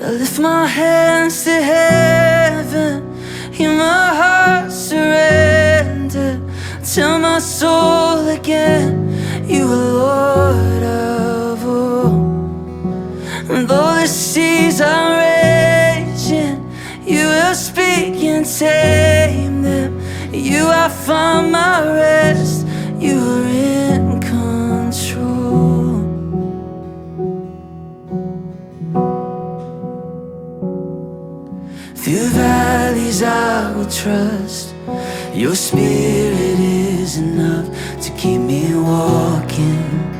I lift my hands to heaven, hear my heart surrender. Tell my soul again, you are Lord of all. And though the seas are raging, you will speak and tame them. You have found my rest, you are in control. Through valleys I will trust, your spirit is enough to keep me walking.